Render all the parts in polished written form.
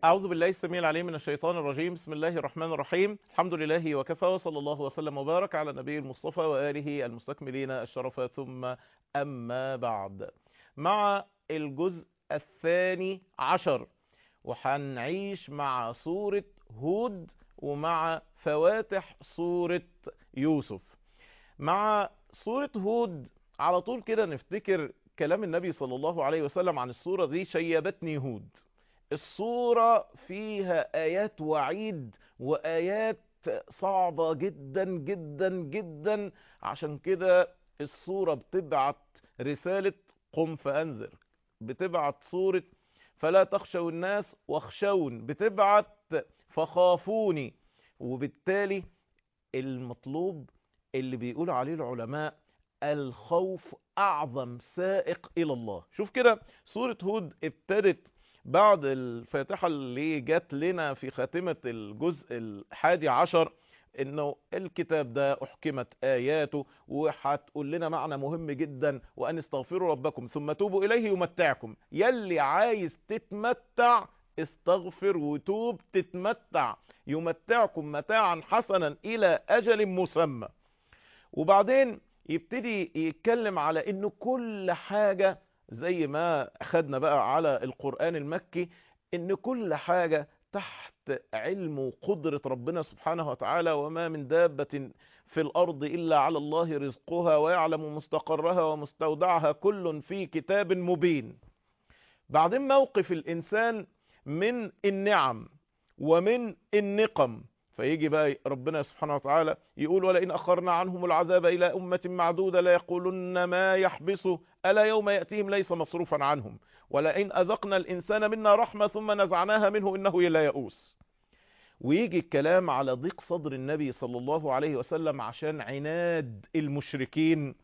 أعوذ بالله السميع العليم من الشيطان الرجيم. بسم الله الرحمن الرحيم. الحمد لله وكفى، وصلى الله وسلم وبارك على النبي المصطفى وآله المستكملين الشرف، ثم أما بعد. مع الجزء الثاني عشر، وحنعيش مع سورة هود ومع فواتح سورة يوسف. مع سورة هود على طول كده نفتكر كلام النبي صلى الله عليه وسلم عن السورة دي: شيبتني هود. الصورة فيها آيات وعيد وآيات صعبة جدا جدا جدا. عشان كده الصورة بتبعت رسالة قم فأنذر، بتبعت صورة فلا تخشوا الناس واخشون، بتبعت فخافوني. وبالتالي المطلوب اللي بيقول عليه العلماء: الخوف أعظم سائق إلى الله. شوف كده، سورة هود ابتدت بعد الفاتحة اللي جات لنا في خاتمة الجزء الحادي عشر، انه الكتاب ده احكمت اياته، وهتقول لنا معنى مهم جدا: وان استغفروا ربكم ثم توبوا اليه يمتعكم. يلي عايز تتمتع استغفر وتوب تتمتع، يمتعكم متاعا حسنا الى اجل مسمى. وبعدين يبتدي يتكلم على انه كل حاجة، زي ما اخدنا بقى على القرآن المكي، ان كل حاجة تحت علم وقدرة ربنا سبحانه وتعالى، وما من دابة في الارض الا على الله رزقها ويعلم مستقرها ومستودعها كل في كتاب مبين. بعدين موقف الانسان من النعم ومن النقم، فيجي بقى ربنا سبحانه وتعالى يقول: ولئن أخرنا عنهم العذاب إلى أمة معدودة ليقولن ما يحبسه ألا يوم يأتيهم ليس مصروفا عنهم ولئن أذقنا الإنسان منا رحمة ثم نزعناها منه إنه لا يئوس. ويجي الكلام على ضيق صدر النبي صلى الله عليه وسلم عشان عناد المشركين،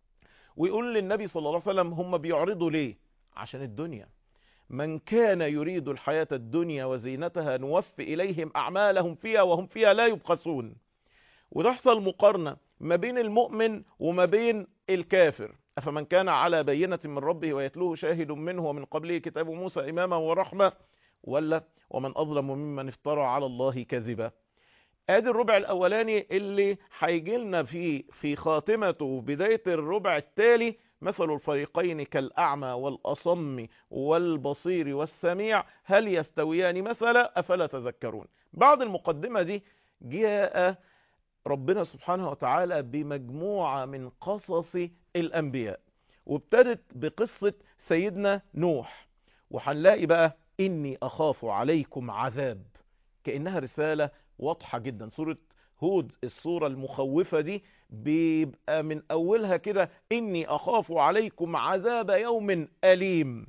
ويقول للنبي صلى الله عليه وسلم: هم بيعرضوا ليه؟ عشان الدنيا. من كان يريد الحياة الدنيا وزينتها نوفي إليهم أعمالهم فيها وهم فيها لا يبخسون. وتحصل مقارنة ما بين المؤمن وما بين الكافر: أفمن كان على بينة من ربه ويتلوه شاهد منه ومن قبله كتاب موسى إماما ورحمة، ولا ومن أظلم ممن افترى على الله كذبا. ادي الربع الاولاني اللي هيجي لنا في خاتمته وبداية الربع التالي: مثل الفريقين كالأعمى والأصم والبصير والسميع هل يستويان مثلا أفلا تذكرون. بعد المقدمة دي جاء ربنا سبحانه وتعالى بمجموعة من قصص الأنبياء، وابتدت بقصة سيدنا نوح. وهنلاقي بقى: إني أخاف عليكم عذاب، كأنها رسالة واضحة جدا. سورة هود السورة المخوفة دي بيبقى من أولها كده: إني أخاف عليكم عذاب يوم أليم.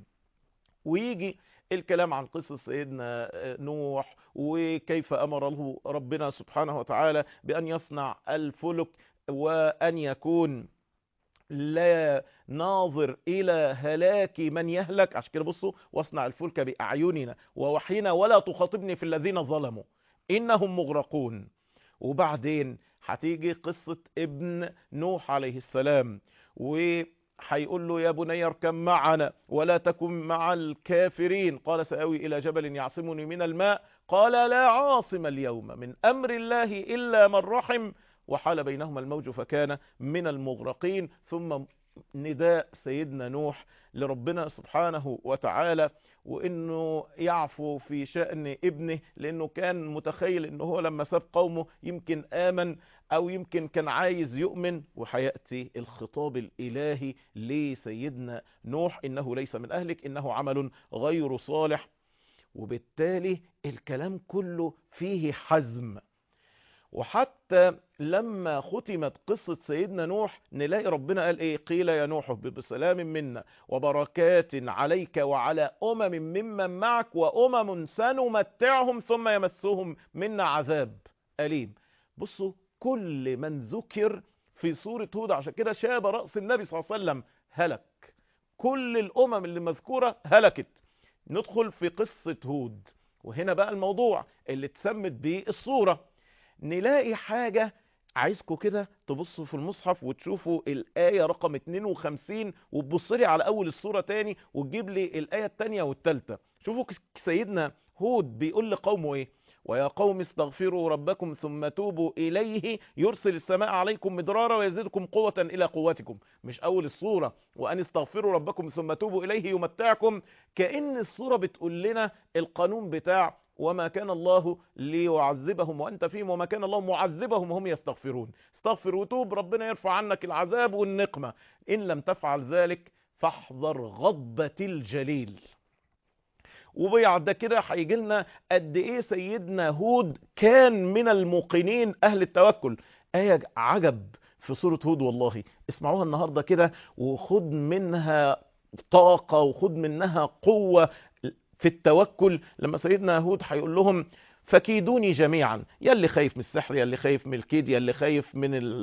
ويجي الكلام عن قصة سيدنا نوح، وكيف أمره ربنا سبحانه وتعالى بأن يصنع الفلك، وأن يكون لا ناظر إلى هلاك من يهلك. عشان كده بصوا: واصنع الفلك بأعيننا ووحينا ولا تخاطبني في الذين ظلموا إنهم مغرقون. وبعدين هتيجي قصة ابن نوح عليه السلام، وهيقول له: يا بني اركب معنا ولا تكن مع الكافرين. قال: سآوي إلى جبل يعصمني من الماء. قال: لا عاصم اليوم من أمر الله إلا من رحم وحال بينهما الموج فكان من المغرقين. ثم نداء سيدنا نوح لربنا سبحانه وتعالى، وانه يعفو في شأن ابنه، لانه كان متخيل انه هو لما ساب قومه يمكن آمن او يمكن كان عايز يؤمن. وحيأتي الخطاب الالهي لسيدنا نوح: انه ليس من اهلك انه عمل غير صالح. وبالتالي الكلام كله فيه حزم. وحتى لما ختمت قصة سيدنا نوح نلاقي ربنا قال ايه: قيل يا نوح اهبط بسلام منا وبركات عليك وعلى أمم ممن معك وأمم سنمتعهم ثم يمسهم منا عذاب أليم. بصوا، كل من ذكر في سورة هود، عشان كده شاب رأس النبي صلى الله عليه وسلم هلك. كل الأمم اللي مذكورة هلكت. ندخل في قصة هود، وهنا بقى الموضوع اللي اتسمت بيه الصورة. نلاقي حاجة، عايزكم كده تبصوا في المصحف وتشوفوا الآية رقم 52، وتبصلي على أول السورة تاني وتجيب لي الآية التانية والتالتة. شوفوا سيدنا هود بيقول لقومه ايه؟ ويا قوم استغفروا ربكم ثم توبوا إليه يرسل السماء عليكم مدرارا ويزيدكم قوة إلى قوتكم. مش أول الصورة وأن استغفروا ربكم ثم توبوا إليه يمتعكم، كأن الصورة بتقول لنا القانون بتاع وما كان الله ليعذبهم وأنت فيهم وما كان الله معذبهم وهم يستغفرون. استغفر وتوب، ربنا يرفع عنك العذاب والنقمة. إن لم تفعل ذلك فاحذر غضبة الجليل. وبعد كده هيجي لنا قد ايه سيدنا هود كان من الموقنين اهل التوكل. آية عجب في سورة هود والله، اسمعوها النهاردة كده وخد منها طاقة وخد منها قوة في التوكل. لما سيدنا هود هيقول لهم فكيدوني جميعا، يلي خايف من السحر، يلي خايف من الكيد، يلي خايف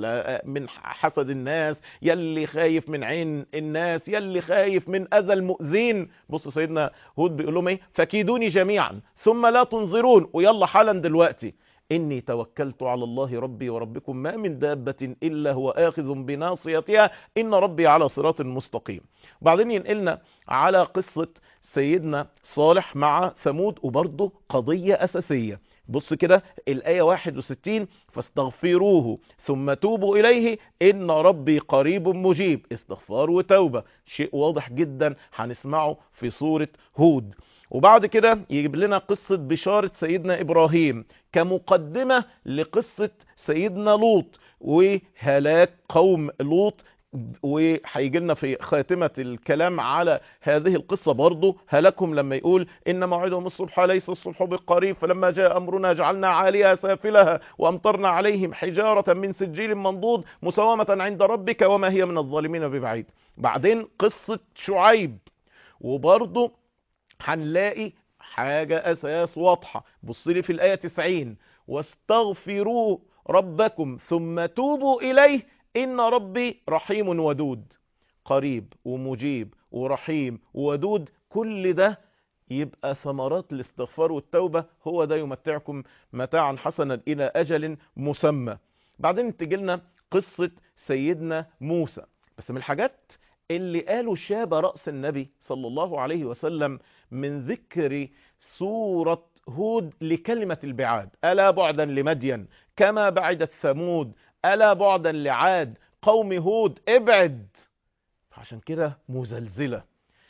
من حسد الناس، يلي خايف من عين الناس، يلي خايف من اذى المؤذين. بص سيدنا هود بيقول لهم ايه؟ فكيدوني جميعا ثم لا تنظرون، ويلا حالا دلوقتي إني توكلت على الله ربي وربكم ما من دابة إلا هو آخذ بناصيتها إن ربي على صراط مستقيم. وبعدين ينقلنا على قصة سيدنا صالح مع ثمود، وبرضه قضية أساسية. بص كده الآية 61 فاستغفروه ثم توبوا إليه إن ربي قريب مجيب. استغفار وتوبة شيء واضح جدا هنسمعه في سورة هود. وبعد كده يجيب لنا قصة بشارة سيدنا إبراهيم كمقدمة لقصة سيدنا لوط وهلاك قوم لوط. وهيجي لنا في خاتمة الكلام على هذه القصة برضو هلاكهم لما يقول إن موعدهم الصبح ليس الصبح بالقريب فلما جاء أمرنا جعلنا عاليها سافلها وأمطرنا عليهم حجارة من سجيل منضود مسومة عند ربك وما هي من الظالمين ببعيد. بعدين قصة شعيب، وبرضو هنلاقي حاجة أساس واضحة. بص لي في الآية 90 واستغفروا ربكم ثم توبوا إليه إن ربي رحيم ودود. قريب ومجيب ورحيم وودود، كل ده يبقى ثمرات الاستغفار والتوبة، هو ده يمتعكم متاعا حسنا إلى أجل مسمى. بعدين تجيلنا قصة سيدنا موسى. بس من الحاجات اللي قالوا شاب رأس النبي صلى الله عليه وسلم من ذكر سورة هود لكلمة البعاد: ألا بعدا لمدين كما بعدت ثمود، ألا بعدا لعاد قوم هود ابعد. عشان كده مزلزلة.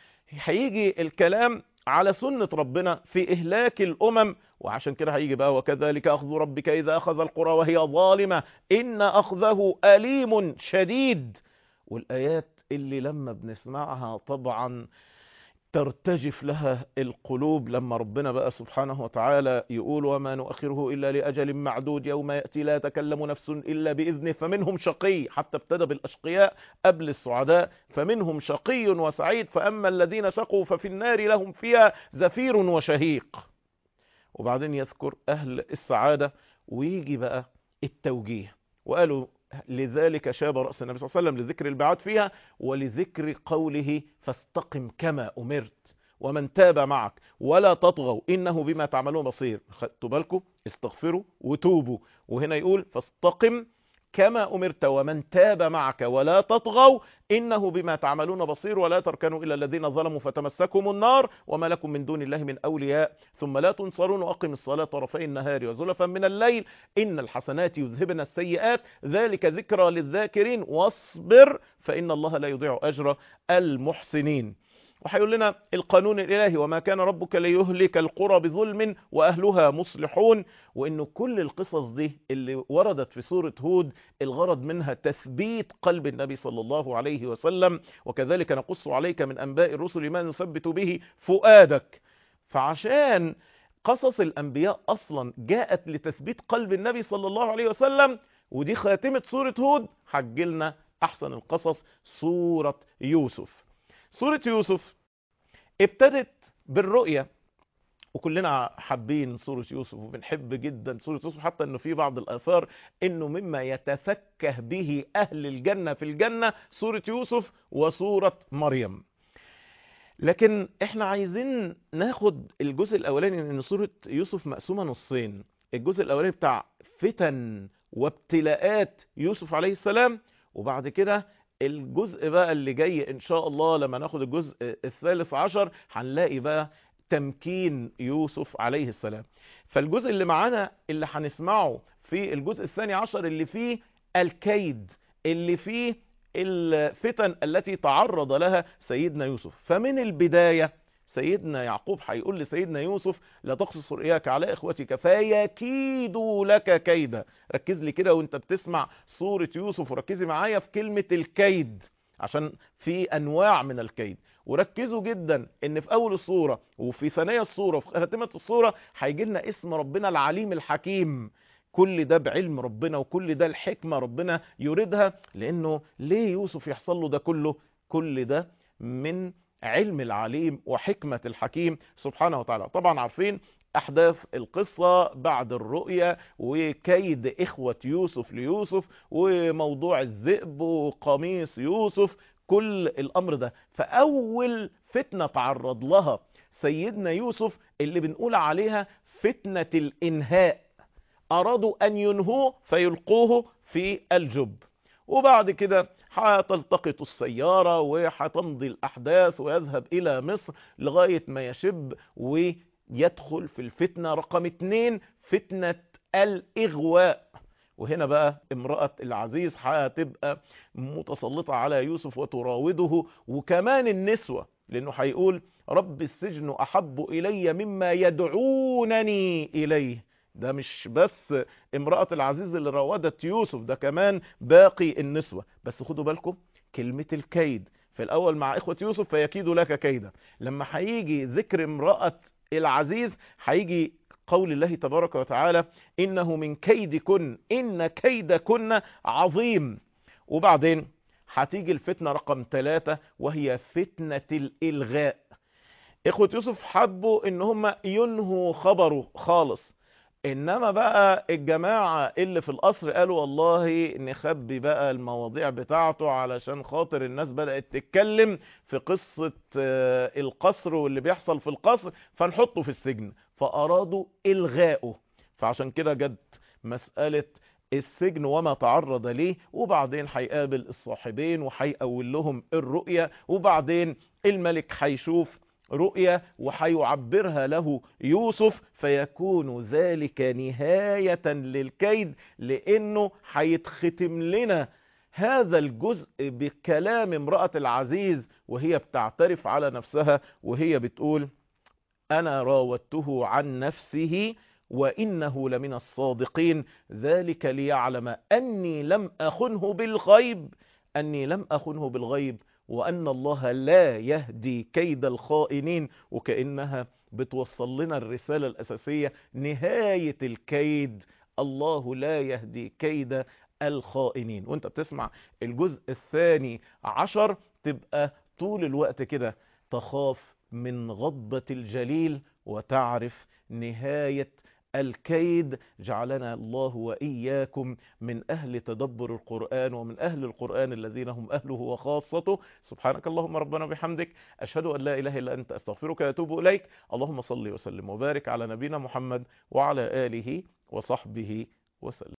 هيجي الكلام على سنة ربنا في إهلاك الأمم، وعشان كده هيجي بقى وكذلك أخذ ربك إذا أخذ القرى وهي ظالمة إن أخذه أليم شديد. والآيات اللي لما بنسمعها طبعا ترتجف لها القلوب، لما ربنا بقى سبحانه وتعالى يقول وما نؤخره إلا لأجل معدود يوم يأتي لا تكلم نفس إلا بإذنه فمنهم شقي، حتى ابتدى بالأشقياء قبل السعداء، فمنهم شقي وسعيد فأما الذين شقوا ففي النار لهم فيها زفير وشهيق. وبعدين يذكر أهل السعادة ويجي بقى التوجيه، وقالوا لذلك شاب رأس النبي صلى الله عليه وسلم لذكر البعاد فيها ولذكر قوله فاستقم كما أمرت ومن تاب معك ولا تطغوا إنه بما تعملون بصير. خدتوا بالكم؟ استغفروا وتوبوا، وهنا يقول فاستقم كما أمرت ومن تاب معك ولا تطغوا إنه بما تعملون بصير ولا تركنوا إلى الذين ظلموا فتمسكهم النار وما لكم من دون الله من أولياء ثم لا تنصرون وأقم الصلاة طرفي النهار وزلفا من الليل إن الحسنات يذهبن السيئات ذلك ذكرى للذاكرين واصبر فإن الله لا يضيع أجر المحسنين. وحيقول لنا القانون الإلهي وما كان ربك ليهلك القرى بظلم وأهلها مصلحون، وإنه كل القصص دي اللي وردت في سورة هود الغرض منها تثبيت قلب النبي صلى الله عليه وسلم، وكذلك نقص عليك من أنباء الرسل ما نثبت به فؤادك. فعشان قصص الأنبياء أصلا جاءت لتثبيت قلب النبي صلى الله عليه وسلم، ودي خاتمة سورة هود، حجلنا أحسن القصص سورة يوسف. سورة يوسف ابتدت بالرؤية، وكلنا حابين سورة يوسف وبنحب جدا سورة يوسف، حتى انه في بعض الآثار انه مما يتفكه به اهل الجنة في الجنة سورة يوسف وسورة مريم. لكن احنا عايزين ناخد الجزء الاولاني، ان سورة يوسف مقسومة نصين. الجزء الاولاني بتاع فتن وابتلاءات يوسف عليه السلام، وبعد كده الجزء بقى اللي جاي ان شاء الله لما ناخد الجزء الثالث عشر هنلاقي بقى تمكين يوسف عليه السلام. فالجزء اللي معانا اللي هنسمعه في الجزء الثاني عشر اللي فيه الكيد، اللي فيه الفتن التي تعرض لها سيدنا يوسف. فمن البداية سيدنا يعقوب هيقول لسيدنا يوسف: لا تقصص رؤياك على اخوتك فيكيدوا لك كيدا. ركز لي كده وانت بتسمع سورة يوسف، وركزي معايا في كلمة الكيد عشان في انواع من الكيد. وركزوا جدا ان في اول الصورة وفي ثانية الصورة وفي خاتمة الصورة هيجي لنا اسم ربنا العليم الحكيم. كل ده بعلم ربنا، وكل ده الحكمة ربنا يريدها. لانه ليه يوسف يحصل له ده كله؟ كل ده من علم العليم وحكمة الحكيم سبحانه وتعالى. طبعا عارفين احداث القصة بعد الرؤية، وكيد اخوة يوسف ليوسف، وموضوع الذئب وقميص يوسف، كل الامر ده. فاول فتنة تعرض لها سيدنا يوسف اللي بنقول عليها فتنة الانهاء. ارادوا ان ينهوه فيلقوه في الجب، وبعد كده هتلتقط السيارة وهتمضي الأحداث ويذهب إلى مصر لغاية ما يشب ويدخل في الفتنة رقم 2، فتنة الإغواء. وهنا بقى امرأة العزيز هتبقى متسلطة على يوسف وتراوده، وكمان النسوة، لأنه هيقول: رب السجن أحب إلي مما يدعونني إليه. ده مش بس امرأة العزيز اللي راودت يوسف، ده كمان باقي النسوة. بس خدوا بالكم كلمة الكيد في الأول مع إخوة يوسف: فيكيد لك كيدا. لما هيجي ذكر امرأة العزيز هيجي قول الله تبارك وتعالى: إنه من كيدكن إن كيدكن عظيم. وبعدين هتيجي الفتنة رقم 3 وهي فتنة الإلغاء. إخوة يوسف حبوا إن هم ينهوا خبره خالص، انما بقى الجماعة اللي في القصر قالوا: والله نخبي بقى المواضيع بتاعته علشان خاطر الناس بدأت تتكلم في قصة القصر واللي بيحصل في القصر، فنحطه في السجن. فأرادوا إلغائه. فعشان كده جت مسألة السجن وما تعرض ليه، وبعدين هيقابل الصاحبين وهيقول لهم الرؤية، وبعدين الملك هيشوف رؤية وحيعبرها له يوسف، فيكون ذلك نهاية للكيد. لانه هيتختم لنا هذا الجزء بكلام امرأة العزيز وهي بتعترف على نفسها، وهي بتقول: انا راودته عن نفسه وانه لمن الصادقين، ذلك ليعلم اني لم اخنه بالغيب، وأن الله لا يهدي كيد الخائنين. وكأنها بتوصل لنا الرسالة الأساسية: نهاية الكيد، الله لا يهدي كيد الخائنين. وانت بتسمع الجزء الثاني عشر تبقى طول الوقت كده تخاف من غضبة الجليل وتعرف نهاية الكيد. جعلنا الله وإياكم من أهل تدبر القرآن ومن أهل القرآن الذين هم أهله وخاصته. سبحانك اللهم ربنا بحمدك، أشهد أن لا إله إلا أنت، أستغفرك وأتوب إليك. اللهم صل وسلم وبارك على نبينا محمد وعلى آله وصحبه وسلم.